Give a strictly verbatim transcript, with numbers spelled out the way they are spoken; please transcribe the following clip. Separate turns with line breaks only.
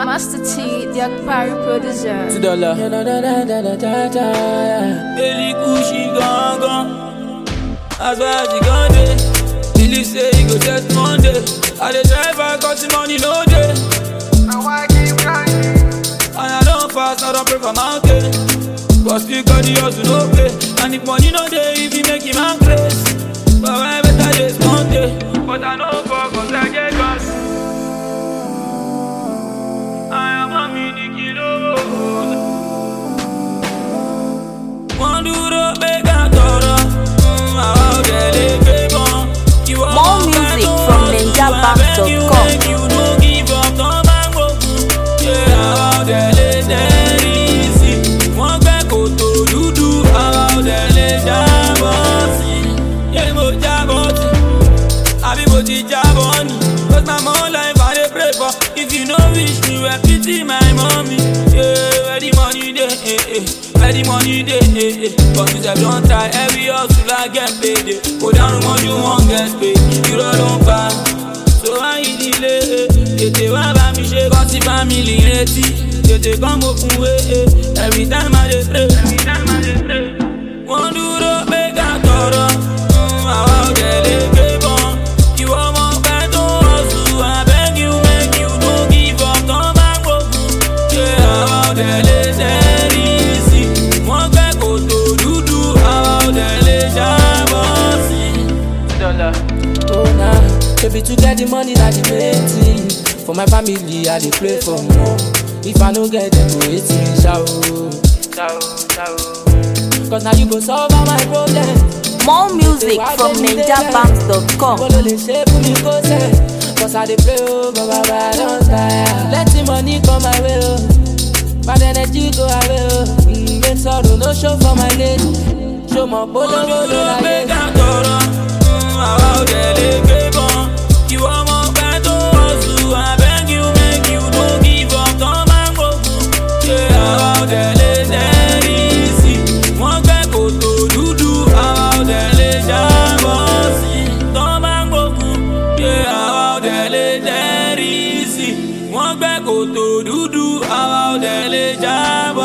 Master T, the Akpari producer.
To dollar. Daily Gucci gone gone. As well as you gone day. Billy say you go test Monday. I dey drive, I got the money no day.
Now I keep grinding.
And I don't fast, I don't pray for mountain. Cause still got the hustle no pay. And if money no day, if you make him man crazy. But I better days Monday. But I know for cause I get gas. I am a mini kilo. One do the big and thorough. More
music from ninja bank dot com.
You no give up, no man go. Yeah, how the lady easy. One back go to do do. How the lady bossy. Yeah, mo jaboti. I be boti jaboni. Cause my mom life I dey pray for. If you no wish me, well pity my mommy. Yeah, where the money dey? Eh, eh. Where the money dey? Eh, eh. Cause you don't try every hustle I get paid. Go down when you won't get paid. You don't buy. So I delay. Tete wa ba mi ṣe cause the family ready. Tete come open way. Every time I dey pray. Every time I dey pray. One do the make a toro. How the lady born. You want more bad to hustle. I beg you make you no give up. Come back go. Yeah, how the lady. Oh nah, baby to get the money that the main thing. For my family I dey pray for more. If I no get them go hate me, ciao, ciao, ciao. Cause now you go solve all my problems.
More music from ninja bank dot com.
Cause I dey pray oh, baba, I don't tire. Let the money come my way oh. Bad energy go away oh. Mm, make sorrow no show for my lady. Show my bolo bolo la lady. How the lady born. You want more bad to hustle. I beg you, make you no give up. Come and go. Yeah, how the lady easy. One back go to do do. How the lady bossy. Come and go. Yeah, how the lady easy. One back go to do do. How the lady bossy.